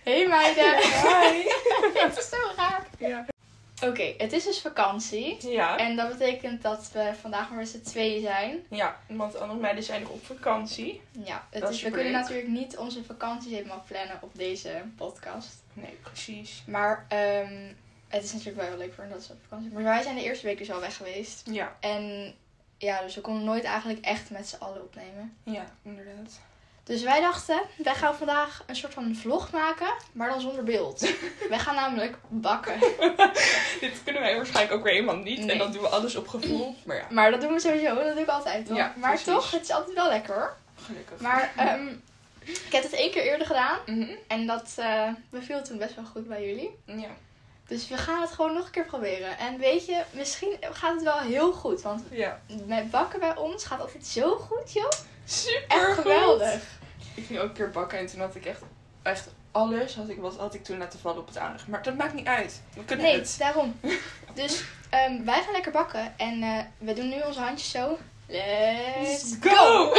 Hey meiden. Hi. Het is zo raar. Ja. Oké, het is dus vakantie. Ja. En dat betekent dat we vandaag maar met z'n tweeën zijn. Ja, want andere meiden zijn nog op vakantie. Ja, Dat is we kunnen superleuk. natuurlijk niet onze vakanties helemaal plannen op deze podcast. Nee, precies. Maar het is natuurlijk wel heel leuk voor hen dat ze op vakantie zijn. Maar wij zijn de eerste week dus al weg geweest. Ja. En ja, dus we konden nooit eigenlijk echt met z'n allen opnemen. Ja, inderdaad. Dus wij dachten, wij gaan vandaag een soort van vlog maken, maar dan zonder beeld. Wij gaan namelijk bakken. Dit kunnen wij waarschijnlijk ook weer helemaal niet. Nee. En dan doen we alles op gevoel. Maar ja, Maar dat doen we sowieso, dat doe ik altijd toch? Ja, maar precies. toch, het is altijd wel lekker hoor. gelukkig. Maar ik heb het 1 keer eerder gedaan. Mhm. En dat beviel toen best wel goed bij jullie. Ja. Dus we gaan het gewoon nog een keer proberen. En weet je, misschien gaat het wel heel goed. Want Ja. met bakken bij ons gaat altijd zo goed, joh. Super Echt geweldig. Ik ging ook een keer bakken en toen had ik echt alles had ik toen laten vallen op het aanrecht. Maar dat maakt niet uit. We kunnen Nee, het. daarom. Dus wij gaan lekker bakken. En we doen nu onze handjes zo. Let's go!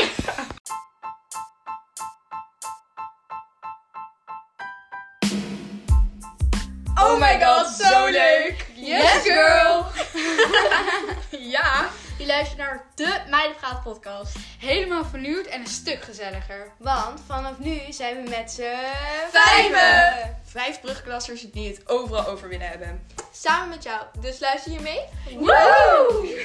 Oh my god, zo leuk! Yes, girl! Ja, Je luistert naar de Meidenpraat podcast. helemaal vernieuwd en een stuk gezelliger. Want vanaf nu zijn we met z'n 5. 5 brugklassers die het overal over willen hebben. Samen met jou. Dus luister je mee? Woe!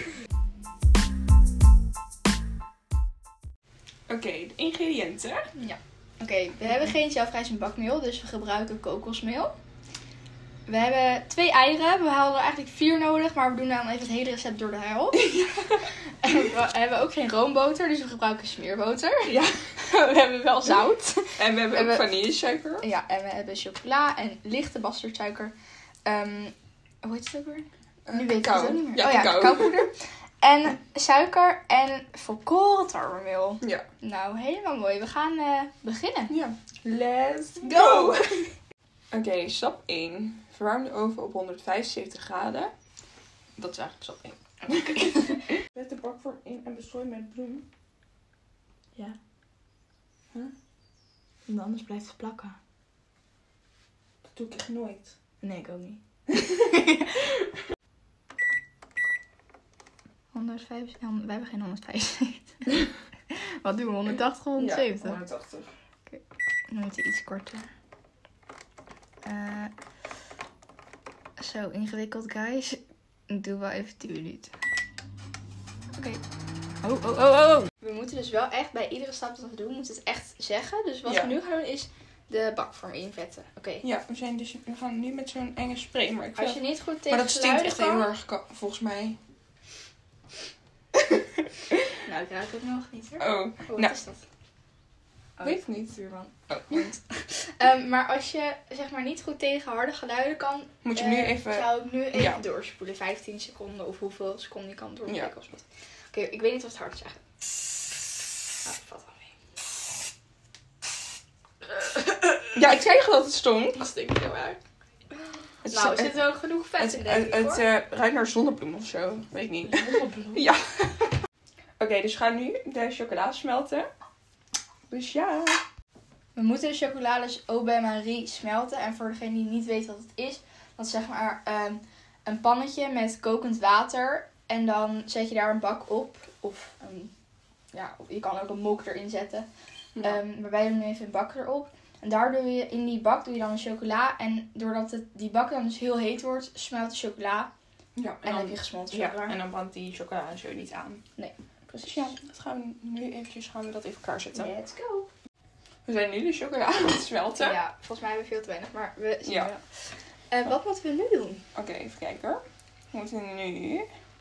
Oké, de ingrediënten. Ja. Oké, we hebben geen zelfrijzend bakmeel, dus we gebruiken kokosmeel. We hebben 2 eieren. We hadden er eigenlijk 4 nodig, maar we doen dan even het hele recept door de helft. En we hebben ook geen roomboter, dus we gebruiken smeerboter. Ja. We hebben wel zout. En we hebben En ook we- vanillesuiker. Ja, en we hebben chocola en lichte bastardsuiker. Hoe heet het ook weer? Nu weet ik het ook niet meer. Ja, oh ja, cacao. cacaopoeder. En suiker en volkoren tarwemeel. Ja. Nou, helemaal mooi. We gaan beginnen. Ja. Let's go! Oké, stap 1. Verwarm de oven op 175 graden. Dat is eigenlijk stap 1. Zet de bakvorm in en bestrooi met bloem. Ja. Huh? Want anders blijft het plakken. Dat doe ik echt nooit. Nee, ik ook niet. 105, wij hebben geen 175. Wat doen we? 180 of 170? Ja, 180. Dan moet hij iets korter. Zo, ingewikkeld guys. Ik doe wel even 10 minuten. Oké. Oh. We moeten dus wel echt bij iedere stap dat we doen, moeten het echt zeggen. Dus wat Ja. we nu gaan doen is de bakvorm invetten. Oké. Ja, we gaan nu met zo'n enge spray. Maar, ik Als je vind niet goed maar tegen dat stinkt echt geluiden heel kan... erg, volgens mij. Nou, ik ruik het nog niet hoor. Oh, Oh, wat nou, is dat? Oh, weet ik niet. buurman. Oh. Maar als je zeg maar niet goed tegen harde geluiden kan, Moet je nu even... zou ik nu even Ja. doorspoelen. 15 seconden of hoeveel seconden je kan doorspoelen. Ja. Oké, ik weet niet of het hard is eigenlijk. Nou, dat valt wel mee. Ja, ik zei toch dat het stonk. Dat stinkt heel erg. Het is- Nou, er zit ook genoeg vet in denk ik het hoor. ruikt naar zonnebloem of zo. Weet ik niet. Ja. Oké, dus we gaan nu de chocola smelten. Dus ja. We moeten de chocolades au bain-marie smelten. En voor degene die niet weet wat het is, dat is zeg maar een pannetje met kokend water. En dan zet je daar een bak op. Of je kan ook een mok erin zetten. Ja. Maar wij doen nu even een bak erop. En daar doe je in die bak doe je dan de chocola. En doordat die bak dan dus heel heet wordt, smelt de chocola. Ja, En dan heb je gesmolten ja, chocola. en dan brandt die chocola zo niet aan. Precies. Dus ja, dat gaan we nu eventjes dat even klaarzetten. Let's go. We zijn nu de chocola aan het smelten. Ja, volgens mij hebben we veel te weinig. Maar we zien Ja. wel. Wat moeten we nu doen? Oké, even kijken. We moeten nu...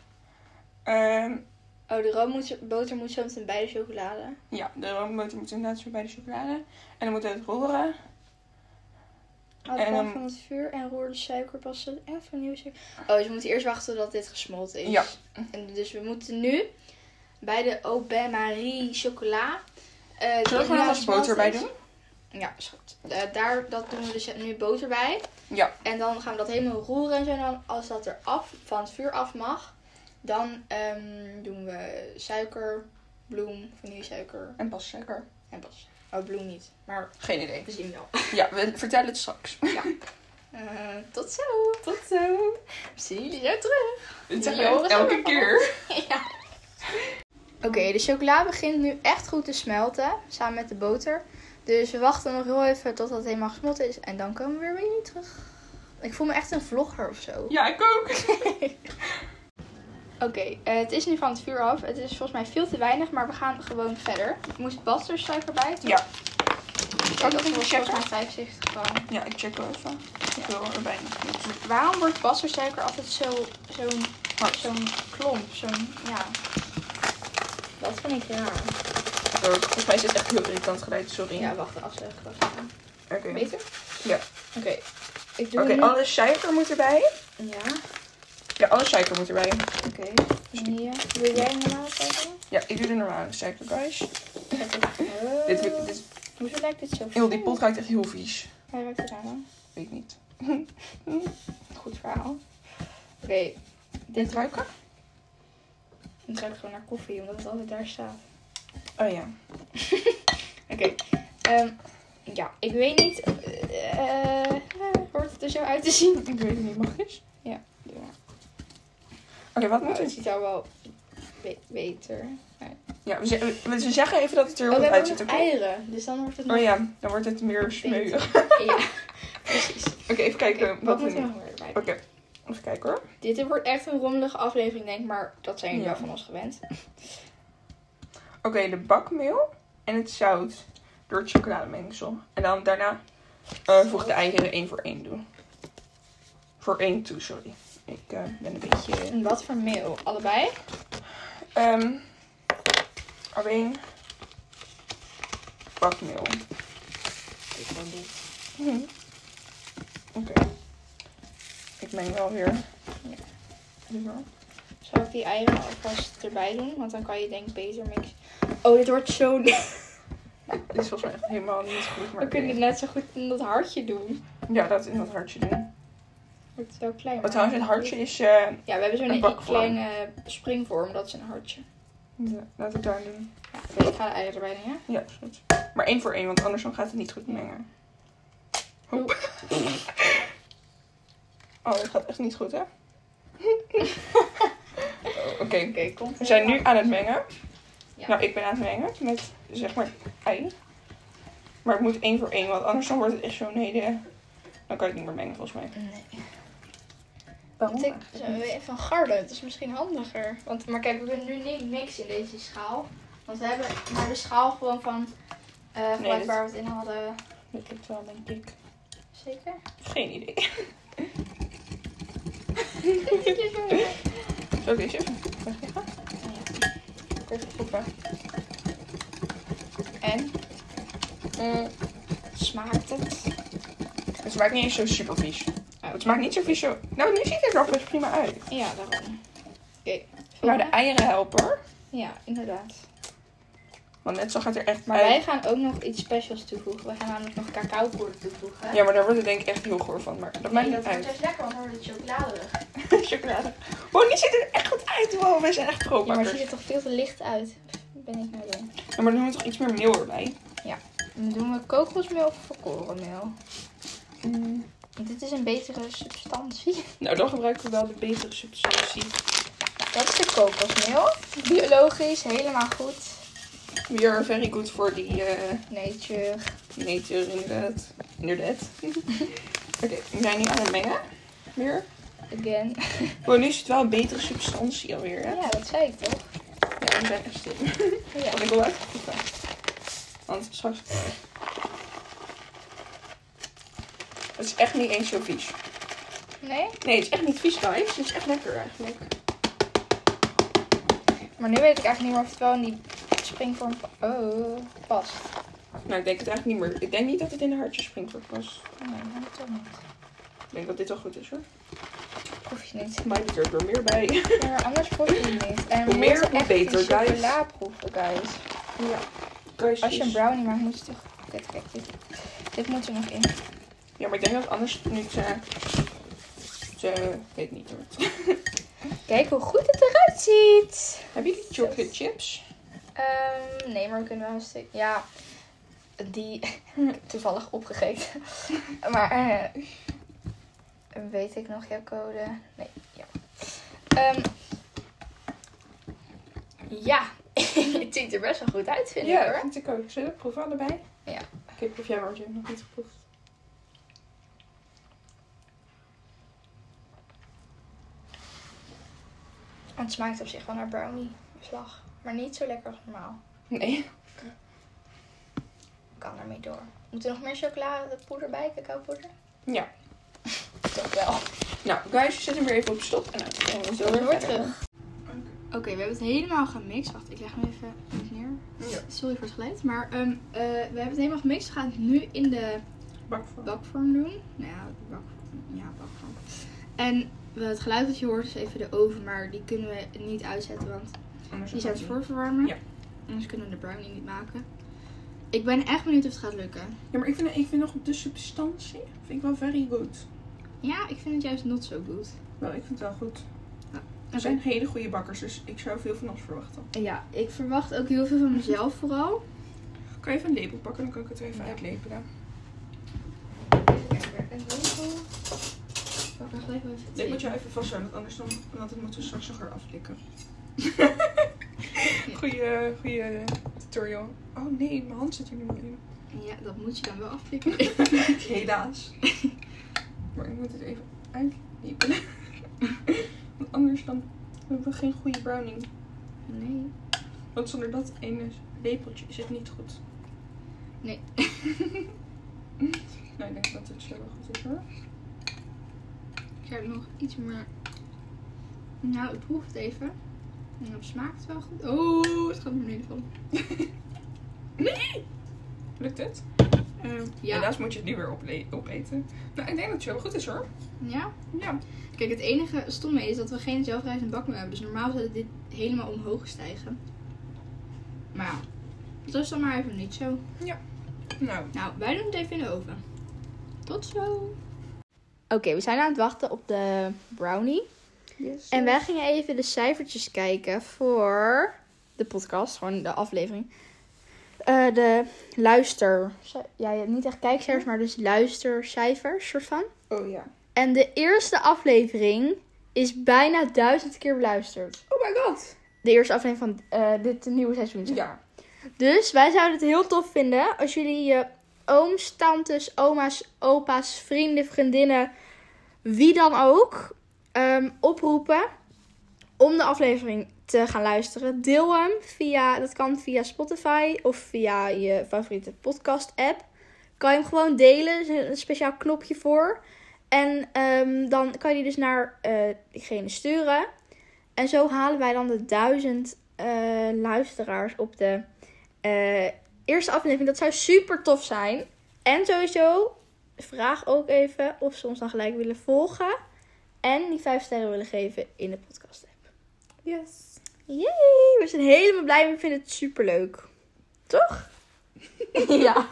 Oh, de roomboter moet zo meteen bij de chocolade. ja, de roomboter moet inderdaad zo bij de chocolade. En dan moeten we het roeren. Houd En dan dan- van het vuur en roer de suikerpassen en vanillesuiker. Oh, dus we moeten eerst wachten tot dit gesmolten is. Ja. En dus we moeten nu bij de au bain-marie chocola. Zullen we er nog eens boter bij doen? Ja, is goed. Dat doen we dus nu boter bij. Ja. En dan gaan we dat helemaal roeren en zo. En dan, als dat er van het vuur af mag, dan doen we suiker, bloem, vanillesuiker En pas suiker. en pas. Oh, Bloem niet. Maar Geen idee. we zien wel. Ja, we vertellen het straks. Tot zo. Tot zo. Zien jullie zo terug. Dit Jullie zeggen we horen elke zo van keer. Ja. Oké, de chocola begint nu echt goed te smelten. Samen met de boter. Dus we wachten nog heel even totdat het helemaal gesmolten is. En dan komen we weer bij jullie terug. Ik voel me echt een vlogger of zo. Ja, ik ook. Oké, het is nu van het vuur af. Het is volgens mij veel te weinig, maar we gaan gewoon verder. Moest bastardsuiker bij? Ja. Kijk, dat even was checken? volgens mij 75 gram. Ja, ik check wel even. Ik wil er bijna niet. Waarom wordt bastardsuiker altijd zo'n klomp? Ja. Dat vind ik raar. Volgens mij is het echt heel irritant geluid, sorry. Ja, wacht, de afzuiger. Oké. Beter? Ja. Oké. Ik doe Oké, nu... alle suiker moet erbij. Ja, Ja, alle suiker moet erbij. oké. Vanille. Wil jij een normale suiker? Ja, ik doe de normale suiker, guys. Dit, Hoezo lijkt dit zo heel, die pot ruikt echt heel vies. Waar ruikt het nou dan? Weet ik niet. Goed verhaal. Oké. Dit ruiken? Het ruikt gewoon naar koffie, omdat het altijd daar staat. Oh ja. Oké. Ja, ik weet niet. Hoort het er zo uit te zien? Ik weet het niet, mag eens? Ja, doe maar. Oké, wat Oh, moet het het? ziet er wel beter. Ja, we zeggen even dat het er Oh, heel we goed hebben uitziet, nog oké? eieren. Dus dan wordt het nog Oh ja, dan wordt het meer smeuig. beter. Ja, precies. Oké, even kijken Oké, wat we moet er nu... nog meer bij? Oké, even kijken hoor. Dit wordt echt een rommelige aflevering, denk ik. Maar dat zijn jullie Ja. wel van ons gewend. Oké, de bakmeel en het zout door het chocolademengsel. En dan daarna voeg de eieren 1 voor 1 doen. Voor 1 toe, sorry. Ik ben een beetje... En wat voor meel? Allebei? Alleen bakmeel. Ik gewoon dit. Oké. Ik meng wel weer. Ja. Zo. Zal ik die eieren alvast erbij doen? Want dan kan je denk ik beter mixen. Oh, dit wordt zo... Dit is volgens mij echt helemaal niet goed. Maar We kunnen het net zo goed in dat hartje doen. ja, dat in dat hartje doen. Wordt het wel klein. Oh, trouwens, het hartje is... Ja, we hebben een zo'n bakvorm. kleine springvorm. Dat is een hartje. ja, laat ik daar doen. Ja, oké, ik ga de eieren erbij doen, ja? Ja, is goed. Maar 1 voor 1, want anders dan gaat het niet goed mengen. Hoep. Oh, dat gaat echt niet goed, hè? Oké. Oké, komt We zijn nu aan het mengen. Ja. Nou, ik ben aan het mengen met, zeg maar, ei. Maar het moet 1 voor 1, want anders dan wordt het echt zo'n hele... Dan kan je het niet meer mengen, volgens mij. Nee. Waarom? Ik van garden, het is misschien handiger. Maar kijk, we kunnen nu niet mixen in deze schaal. Want we hebben maar de schaal gewoon van dit- waar we het in hadden. Dat lukt wel, denk ik. Zeker? Geen idee. Zal ik deze even wegleggen? Even proeven. En? Smaakt het? Het smaakt niet eens zo super vies. Oh. Het smaakt niet zo vies zo... Nou, nu ziet het er nog best prima uit. Ja, daarom. Oké. Nou, de eieren helpen hoor. Ja, inderdaad. Want net zo gaat er echt Maar uit. wij gaan ook nog iets specials toevoegen. We gaan namelijk nog cacaopoeder toevoegen. Ja, maar daar wordt het denk ik echt heel goor van. Maar dat maakt Nee, niet dat wordt uit. echt lekker, want dan wordt het chocoladerig. Chocolade. Wow, die ziet er echt goed uit. Wow, we zijn echt Ja, maar het pro-bakkers. ziet er toch veel te licht uit. Ben ik nou doen? Ja, maar dan doen we toch iets meer meel erbij. Dan doen we kokosmeel of volkorenmeel. Want dit is een betere substantie. Nou, dan gebruiken we wel de betere substantie. Dat is de kokosmeel. Biologisch, helemaal goed. We are very good voor die Nature. nature, inderdaad. Oké, we zijn nu aan het mengen. Weer. Again. Wow, nu is het wel een betere substantie alweer, hè? Ja, dat zei ik toch? Ja, we zijn echt stil. Ja. Want ik wil uitproeven. Want straks... Het is echt niet eens zo vies. Nee? Nee, het is echt niet vies, guys. Het is echt lekker eigenlijk. Maar nu weet ik eigenlijk niet meer of het wel in die springvorm past. Nou, ik denk het eigenlijk niet meer. Ik denk niet dat het in de hartje springvorm past. Nee, dat toch niet. Ik denk dat dit wel goed is, hoor. Proef je niet. Maar er er meer bij. Ja, maar anders proef je het niet. En Hoe we meer, moeten hoe echt beter, die guys. chocola proeven, guys. Ja. Guys, Als je een brownie maakt, moet je toch... Kijk, dit moet er nog in. Ja, maar ik denk dat anders nu weet niet hoor. Kijk hoe goed het eruit ziet. Heb je die chocolate chips? Nee, maar we kunnen wel een stuk... Ja, Die heb ik toevallig opgegeten. Maar weet ik nog jouw code? Nee, ja. Ja, het ziet er best wel goed uit, vind ik Ja, hoor. vind ik ook. Zullen we proeven allebei? Ja. Oké, proef jij maar, want je hebt nog niet geproefd. Het smaakt op zich wel naar brownie beslag. Maar niet zo lekker als normaal. Nee. Kan ermee door. Moet er nog meer chocoladepoeder bij? Cacaopoeder? Ja. Toch wel. Nou, guys, we zetten hem weer even op stop. En dan gaan we zo weer verder. terug. Oké, we hebben het helemaal gemixt. Wacht, ik leg hem even niet neer. Ja. Sorry voor het geluid. Maar we hebben het helemaal gemixt. We gaan het nu in de Bakvorm. bakvorm doen. Nou ja, bakvorm. En het geluid dat je hoort is even de oven. Maar die kunnen we niet uitzetten. Want die zijn het voorverwarmen. Ja. Anders kunnen we de brownie niet maken. Ik ben echt benieuwd of het gaat lukken. Ja, maar ik vind nog de substantie vind ik wel very good. Ja, ik vind het juist not so good. Wel, ik vind het wel goed. Oké. Er zijn hele goede bakkers, dus ik zou veel van ons verwachten. Ja, ik verwacht ook heel veel van mezelf vooral. Kan je even een lepel pakken, dan kan ik het er even uitlepelen. Kijk, een lepel. Pak er gelijk wel even Dit thee. moet je even vasthouden, want anders moeten we straks nog weer aflikken. Goeie tutorial. Oh nee, mijn hand zit hier nu in. Ja, dat moet je dan wel aflikken. Helaas. Maar ik moet het even uitlepelen. Want anders dan hebben we geen goede brownie. Nee. Want zonder dat ene lepeltje is het niet goed. Nee. Nou, ik denk dat het zo wel goed is hoor. Ik ga er nog iets meer... Nou, ik proef het even. En dan smaakt het wel goed. Oh, het gaat naar beneden vallen. Nee! Lukt het? Ja. Helaas moet je het nu weer opeten. Nou, ik denk dat het zo wel goed is hoor. Ja? Ja. Kijk, het enige stomme is dat we geen zelfrijzende bak meer hebben. Dus normaal zou dit helemaal omhoog stijgen. Maar ja, dat is dan maar even niet zo. Nou, Nou, wij doen het even in de oven. Tot zo. Oké, we zijn aan het wachten op de brownie. yes. En wij gingen even de cijfertjes kijken voor de podcast. Gewoon de aflevering. De luister... Ja, niet echt kijkcijfers, maar dus luistercijfers, soort van. Oh ja. En de eerste aflevering is bijna 1000 keer beluisterd. Oh my god. De eerste aflevering van dit nieuwe seizoen. Zeg. Ja. Dus wij zouden het heel tof vinden als jullie je ooms, tantes, oma's, opa's, vrienden, vriendinnen, wie dan ook, oproepen om de aflevering te gaan luisteren. Deel hem dat kan via Spotify of via je favoriete podcast app. Kan je hem gewoon delen, er is een speciaal knopje voor. En dan kan je die dus naar diegene sturen. En zo halen wij dan de 1000 luisteraars op de eerste aflevering. Dat zou super tof zijn. En sowieso, vraag ook even of ze ons dan gelijk willen volgen. En die 5 sterren willen geven in de podcast app. Yes. Yay! We zijn helemaal blij. We vinden het super leuk. Toch? Ja.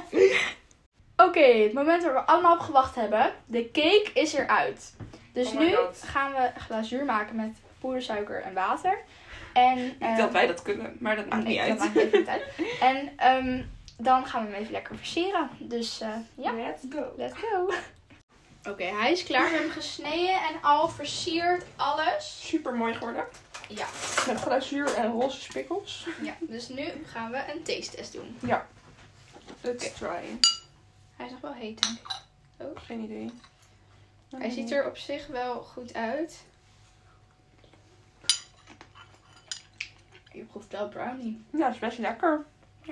Oké, het moment waar we allemaal op gewacht hebben. De cake is eruit. Dus Oh my nu God. gaan we glazuur maken met poedersuiker en water. En, Niet dat wij dat kunnen, maar dat maakt niet dat uit. maakt even niet uit. En dan gaan we hem even lekker versieren. Dus ja, Let's go. let's go. Oké, hij is klaar. We hebben hem gesneden en al versierd alles. Super mooi geworden. Ja. Met glazuur en roze spikkels. Ja, dus nu gaan we een taste test doen. Ja. Let's try. Hij is nog wel heet, denk ik. Geen idee. Hij ziet er op zich wel goed uit. Je proeft wel brownie. Ja, dat is best lekker.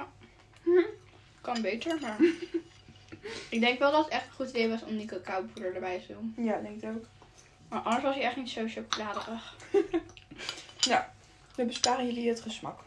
Kan beter, maar... Ik denk wel dat het echt een goed idee was om die cacaopoeder erbij te doen. Ja, denk ik ook. Maar anders was hij echt niet zo chocoladerig. Ja, we besparen jullie het gesmak.